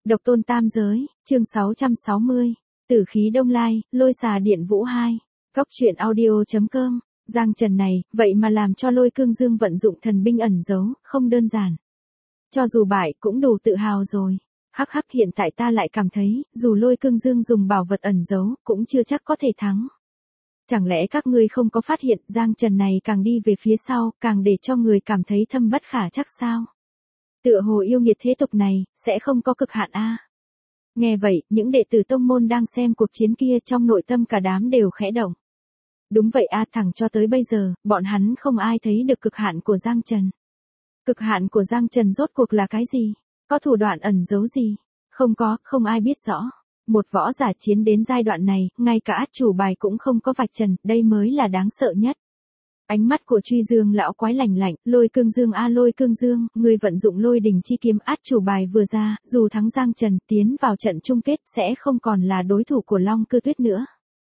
Độc tôn tam giới, chương 660, Tử khí đông lai, lôi xà điện vũ 2, Cóc truyện audio.com, Giang Trần này, vậy mà làm cho Lôi Cương Dương vận dụng thần binh ẩn giấu, không đơn giản. Cho dù bại cũng đủ tự hào rồi. Hắc hắc, hiện tại ta lại cảm thấy, dù Lôi Cương Dương dùng bảo vật ẩn giấu, cũng chưa chắc có thể thắng. Chẳng lẽ các ngươi không có phát hiện Giang Trần này càng đi về phía sau, càng để cho người cảm thấy thâm bất khả trắc sao? Tựa hồ yêu nghiệt thế tục này, sẽ không có cực hạn a. Nghe vậy, những đệ tử tông môn đang xem cuộc chiến kia trong nội tâm cả đám đều khẽ động. Đúng vậy a, thẳng cho tới bây giờ, bọn hắn không ai thấy được cực hạn của Giang Trần. Cực hạn của Giang Trần rốt cuộc là cái gì? Có thủ đoạn ẩn giấu gì? Không ai biết rõ. Một võ giả chiến đến giai đoạn này, ngay cả át chủ bài cũng không có vạch trần, đây mới là đáng sợ nhất. Ánh mắt của Truy Dương lão quái lạnh lạnh, Lôi Cương Dương a Lôi Cương Dương, người vận dụng lôi đình chi kiếm át chủ bài vừa ra, dù thắng Giang Trần tiến vào trận chung kết sẽ không còn là đối thủ của Long Cư Tuyết nữa.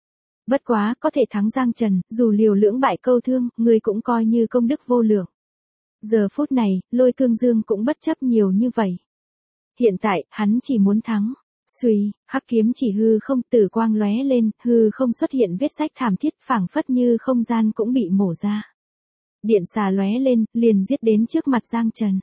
Bất quá, có thể thắng Giang Trần, dù liều lưỡng bại câu thương, người cũng coi như công đức vô lượng. Giờ phút này, Lôi Cương Dương cũng bất chấp nhiều như vậy. Hiện tại, hắn chỉ muốn thắng. Xuy, hắc kiếm chỉ hư không, tử quang lóe lên, hư không xuất hiện vết rách thảm thiết, phảng phất như không gian cũng bị mổ ra. Điện xà lóe lên, liền giết đến trước mặt Giang Trần.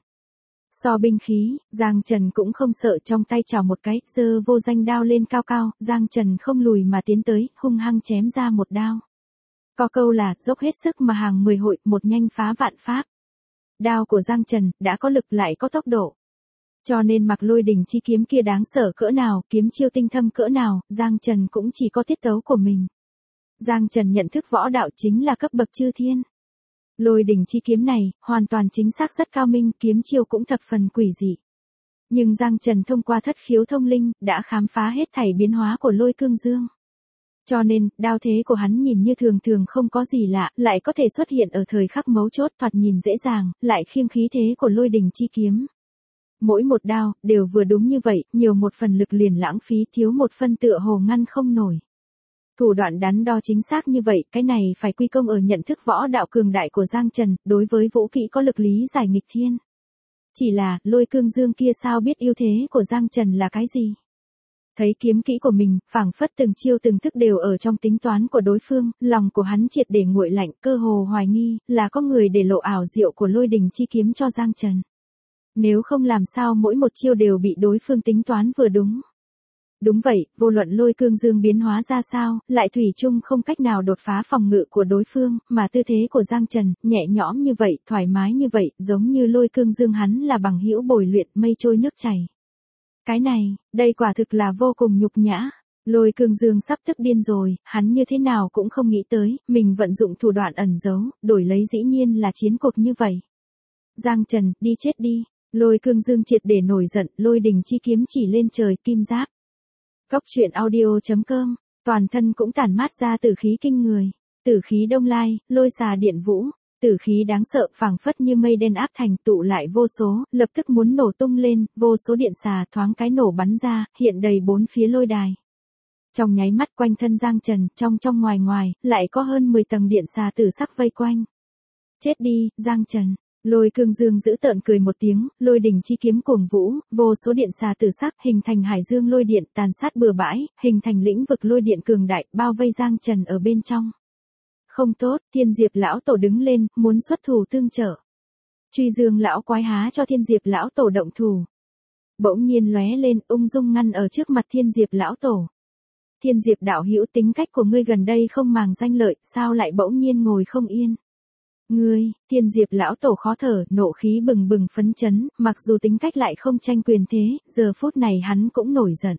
So binh khí, Giang Trần cũng không sợ, trong tay chảo một cái, giơ vô danh đao lên cao cao, Giang Trần không lùi mà tiến tới, hung hăng chém ra một đao. Có câu là, dốc hết sức mà hàng 10 hội, một nhanh phá vạn pháp. Đao của Giang Trần, đã có lực lại có tốc độ. Cho nên mặc lôi đình chi kiếm kia đáng sợ cỡ nào, kiếm chiêu tinh thâm cỡ nào, Giang Trần cũng chỉ có tiết tấu của mình. Giang Trần nhận thức võ đạo chính là cấp bậc chư thiên. Lôi đình chi kiếm này, hoàn toàn chính xác rất cao minh, kiếm chiêu cũng thập phần quỷ dị. Nhưng Giang Trần thông qua thất khiếu thông linh, đã khám phá hết thảy biến hóa của Lôi Cương Dương. Cho nên, đao thế của hắn nhìn như thường thường không có gì lạ, lại có thể xuất hiện ở thời khắc mấu chốt, thoạt nhìn dễ dàng, lại khiêng khí thế của lôi đình chi kiếm. Mỗi một đao, đều vừa đúng như vậy, nhiều một phần lực liền lãng phí, thiếu một phân tựa hồ ngăn không nổi. Thủ đoạn đắn đo chính xác như vậy, cái này phải quy công ở nhận thức võ đạo cường đại của Giang Trần, đối với vũ kỹ có lực lý giải nghịch thiên. Chỉ là, Lôi Cương Dương kia sao biết ưu thế của Giang Trần là cái gì? Thấy kiếm kỹ của mình, phảng phất từng chiêu từng thức đều ở trong tính toán của đối phương, lòng của hắn triệt để nguội lạnh, cơ hồ hoài nghi, là có người để lộ ảo diệu của lôi đình chi kiếm cho Giang Trần. Nếu không làm sao mỗi một chiêu đều bị đối phương tính toán vừa đúng. Đúng vậy, vô luận Lôi Cương Dương biến hóa ra sao, lại thủy chung không cách nào đột phá phòng ngự của đối phương, mà tư thế của Giang Trần, nhẹ nhõm như vậy, thoải mái như vậy, giống như Lôi Cương Dương hắn là bằng hữu bồi luyện, mây trôi nước chảy. Cái này, đây quả thực là vô cùng nhục nhã. Lôi Cương Dương sắp tức điên rồi, hắn như thế nào cũng không nghĩ tới, mình vận dụng thủ đoạn ẩn giấu, đổi lấy dĩ nhiên là chiến cuộc như vậy. Giang Trần, đi chết đi. Lôi Cương Dương triệt để nổi giận, lôi đình chi kiếm chỉ lên trời, kim giáp. Cóc truyện audio.com, toàn thân cũng tản mát ra tử khí kinh người. Tử khí đông lai, lôi xà điện vũ. Tử khí đáng sợ, phảng phất như mây đen áp thành, tụ lại vô số, lập tức muốn nổ tung lên, vô số điện xà thoáng cái nổ bắn ra, hiện đầy bốn phía lôi đài. Trong nháy mắt quanh thân Giang Trần, trong ngoài, lại có hơn 10 tầng điện xà tử sắc vây quanh. Chết đi, Giang Trần. Lôi Cương Dương giữ tợn cười một tiếng, lôi đình chi kiếm cuồng vũ, vô số điện xà tử sắc hình thành hải dương lôi điện tàn sát bừa bãi, hình thành lĩnh vực lôi điện cường đại, bao vây Giang Trần ở bên trong. Không tốt, Thiên Diệp lão tổ đứng lên, muốn xuất thủ tương trợ. Truy Dương lão quái há cho Thiên Diệp lão tổ động thủ. Bỗng nhiên lóe lên, ung dung ngăn ở trước mặt Thiên Diệp lão tổ. Thiên Diệp đạo hữu, tính cách của ngươi gần đây không màng danh lợi, sao lại bỗng nhiên ngồi không yên? Ngươi, Thiên Diệp lão tổ khó thở, nộ khí bừng bừng phấn chấn, mặc dù tính cách lại không tranh quyền thế, giờ phút này hắn cũng nổi giận.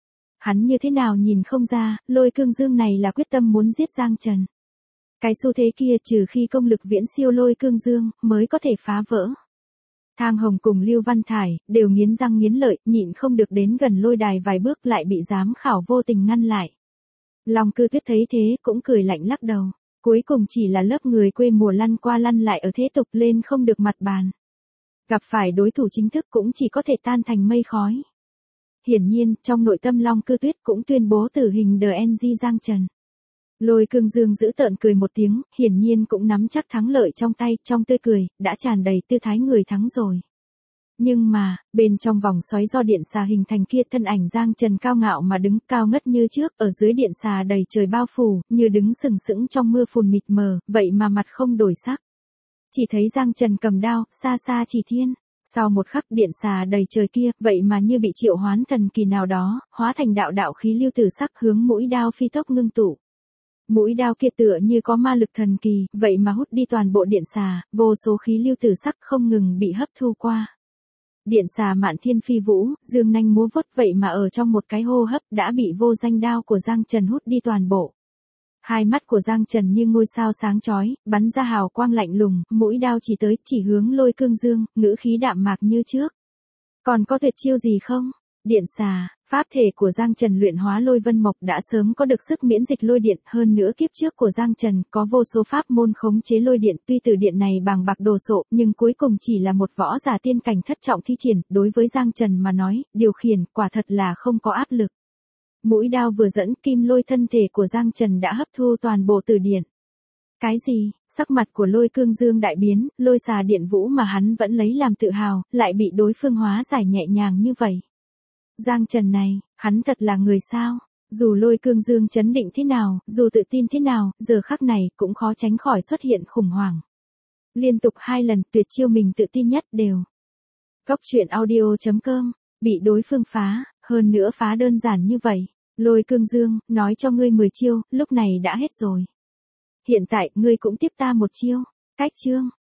Hắn như thế nào nhìn không ra, Lôi Cương Dương này là quyết tâm muốn giết Giang Trần. Cái xu thế kia trừ khi công lực viễn siêu Lôi Cương Dương, mới có thể phá vỡ. Thang Hồng cùng Lưu Văn Thải, đều nghiến răng nghiến lợi, nhịn không được đến gần lôi đài vài bước lại bị giám khảo vô tình ngăn lại. Long Cư Tuyết thấy thế, cũng cười lạnh lắc đầu. Cuối cùng chỉ là lớp người quê mùa lăn qua lăn lại ở thế tục lên không được mặt bàn. Gặp phải đối thủ chính thức cũng chỉ có thể tan thành mây khói. Hiển nhiên, trong nội tâm Long Cư Tuyết cũng tuyên bố tử hình DNG Giang Trần. Lôi Cương Dương giữ tợn cười một tiếng, hiển nhiên cũng nắm chắc thắng lợi trong tay, trong tươi cười, đã tràn đầy tư thái người thắng rồi. Nhưng mà, bên trong vòng xoáy do điện xà hình thành kia thân ảnh Giang Trần cao ngạo mà đứng cao ngất như trước, ở dưới điện xà đầy trời bao phủ, như đứng sừng sững trong mưa phùn mịt mờ, vậy mà mặt không đổi sắc. Chỉ thấy Giang Trần cầm đao, xa xa chỉ thiên. Sau một khắc điện xà đầy trời kia, vậy mà như bị triệu hoán thần kỳ nào đó, hóa thành đạo đạo khí lưu tử sắc hướng mũi đao phi tốc ngưng tụ. Mũi đao kia tựa như có ma lực thần kỳ, vậy mà hút đi toàn bộ điện xà, vô số khí lưu tử sắc không ngừng bị hấp thu qua. Điện xà mạn thiên phi vũ, dương nanh múa vuốt vậy mà ở trong một cái hô hấp đã bị vô danh đao của Giang Trần hút đi toàn bộ. Hai mắt của Giang Trần như ngôi sao sáng chói, bắn ra hào quang lạnh lùng, mũi đao chỉ hướng Lôi Cương Dương, ngữ khí đạm mạc như trước. Còn có tuyệt chiêu gì không? Điện xà, pháp thể của Giang Trần luyện hóa lôi vân mộc đã sớm có được sức miễn dịch lôi điện, hơn nữa kiếp trước của Giang Trần có vô số pháp môn khống chế lôi điện, tuy từ điện này bàng bạc đồ sộ, nhưng cuối cùng chỉ là một võ giả tiên cảnh thất trọng thi triển, đối với Giang Trần mà nói, điều khiển quả thật là không có áp lực. Mũi đao vừa dẫn kim lôi thân thể của Giang Trần đã hấp thu toàn bộ từ điện. Cái gì? Sắc mặt của Lôi Cương Dương đại biến, lôi xà điện vũ mà hắn vẫn lấy làm tự hào, lại bị đối phương hóa giải nhẹ nhàng như vậy. Giang Trần này, hắn thật là người sao? Dù Lôi Cương Dương chấn định thế nào, dù tự tin thế nào, giờ khắc này cũng khó tránh khỏi xuất hiện khủng hoảng. Liên tục 2 lần tuyệt chiêu mình tự tin nhất đều. Góc truyện audio.com, bị đối phương phá, hơn nữa phá đơn giản như vậy. Lôi Cương Dương, nói cho ngươi 10 chiêu, lúc này đã hết rồi. Hiện tại, ngươi cũng tiếp ta một chiêu. Cách chương.